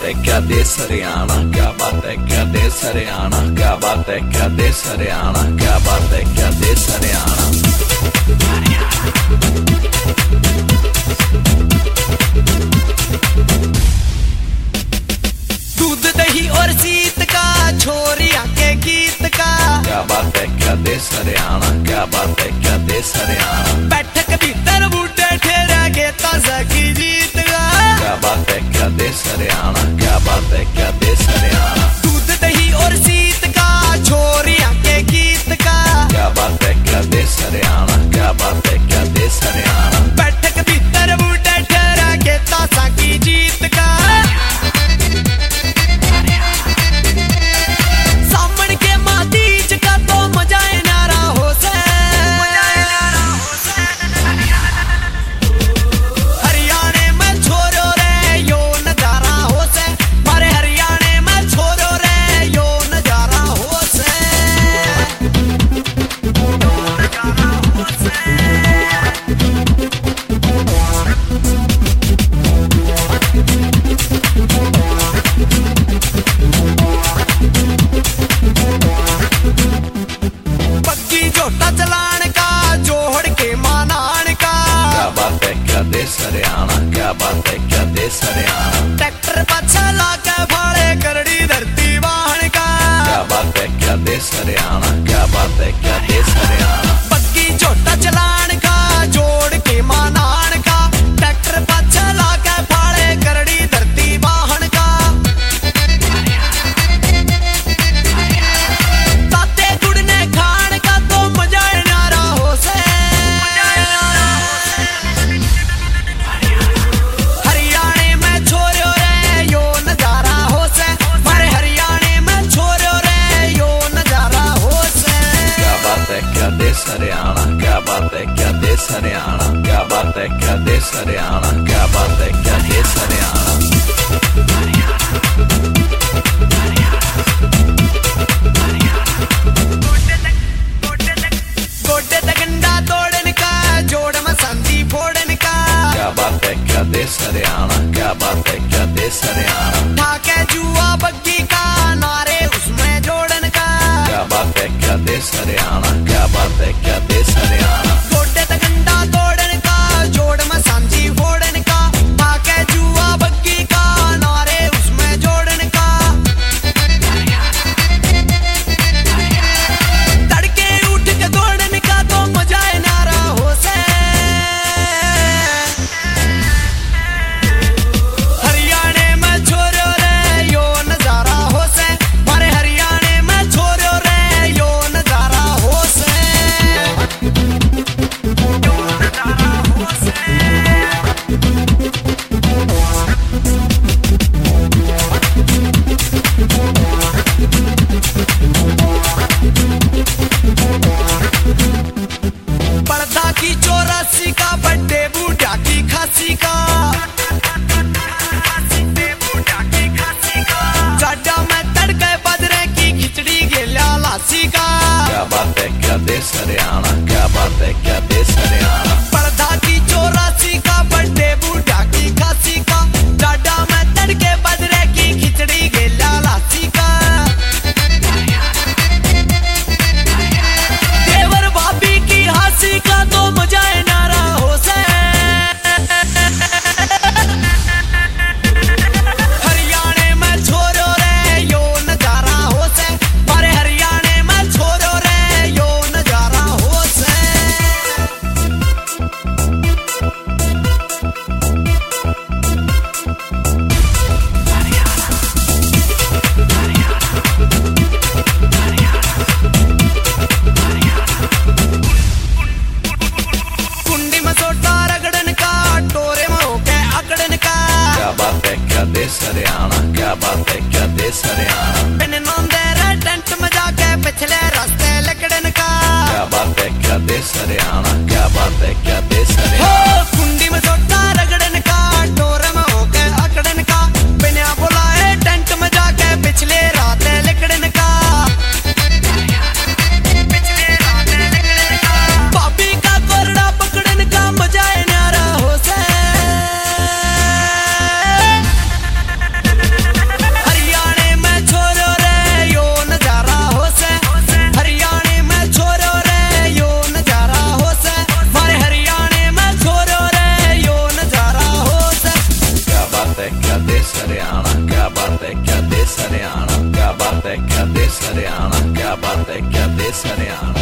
बात है क्या देश हरियाणा, क्या बात है क्या देश हरियाणा, क्या बात है क्या देश हरियाणा, क्या बात है क्या देश हरियाणा। दूध दही और सीत का छोरिया के गीत का, क्या बात है क्या देश हरियाणा, क्या बात है क्या देश हरियाणा। बैठक भीतर बूटे ठेरा के ताजा की जीत का, क्या बात है क्या देश हरियाणा, क्या बात है क्या देश हरियाणा। दूध दही और सीत का छोरिया के गीत का, क्या बात है क्या देश हरियाणा, क्या बात है क्या देश हरियाणा। बैठक भीतर बूटे ठेरा के ताजा की जीत का, सामन के मातीज का तो मजा नारा हो से। हरियाणे में छोरो रे यो नजारा हो से, मारे हरियाणे में छोरो रे यो नजारा हो से। बग्गी जोटा चलान का जोड़ के मानान का, क्या बात है क्या देश हरियाणा, क्या बात है क्या देश हरियाणा। ट्रैक्टर पाछा लाके फाड़े करड़ी धरती वाहन का, क्या बात है क्या देश हरियाणा, क्या बात है क्या देश हरियाणा। बग्गी जोटा चलान का जोड़ के मानान का, ट्रैक्टर पाछा लाके फाड़े करड़ी धरती वाहन का। ताते गुड़ने खान का तो मजा नारा हो से। हरियाणे में छोरो रे यो नजारा हो से, मारे हरियाणे में छोरो रे यो नजारा हो से। क्या बात है क्या देश हरियाणा, क्या बात है क्या देश हरियाणा, क्या बात है क्या देश हरियाणा, क्या बात है क्या देश हरियाणा। गोडे तगंडा तोड़न का जोड़ में संधी फोड़न का, क्या बात है क्या देश हरियाणा, क्या बात है क्या देश हरियाणा। ठाके जुआ बग्गी का नारे उसमें जोड़न का, क्या बात है क्या देश हरियाणा, क्या बात है क्या देश हरियाणा। गोडे तगंडा तोड़न का जोड़ में संधी फोड़न का, ठाके जुआ बग्गी का नारे उसमें जोड़न का। तड़के उठ के दौड़न का तो मजा नारा हो से। हरियाणे में छोरो रे यो नजारा हो से, मारे हरियाणे में छोरो रे यो नजारा हो से। यो नजारा हो से। पर्दा की 84 का बड्डे बूढ़ा की खांसी का, जाडा में तड़के बजरे की खिचड़ी गेला लासी का। क्या बात है क्या देश हरियाणा, क्या बात है क्या देश हरियाणा। पर्दा की 84 का बड्डे बूढ़ा की खांसी का, जाडा में तड़के बजरे की खिचड़ी गेला लासी का। देवर भाभी की हंसी का तो मजा नारा हो से। हरियाणे में छोरो रे यो नजारा हो से, मारे हरियाणे में छोरो रे यो नजारा हो से। कुंडी में सोटा रगड़न का, टोरे में होके अकड़न का, क्या बात है क्या देश हरियाणा, क्या बात है क्या देश हरियाणा। बिन नौंदे रे टेंट में जाके पिछले रास्ते लकड़न का, क्या बात है क्या देश हरियाणा, क्या बात है क्या देश हो हरियाणा। कुंडी में सोटा रगड़न का, टोरे में होके अकड़न का, बिना बुलाए टेंट में जाके पिछले रास्ते लकड़न का। पिछले रास्ते लकड़न का, भाभी का कोरड़ा पकड़न का मजा नारा हो से। देश हरियाणा, क्या बात है क्या देश हरियाणा।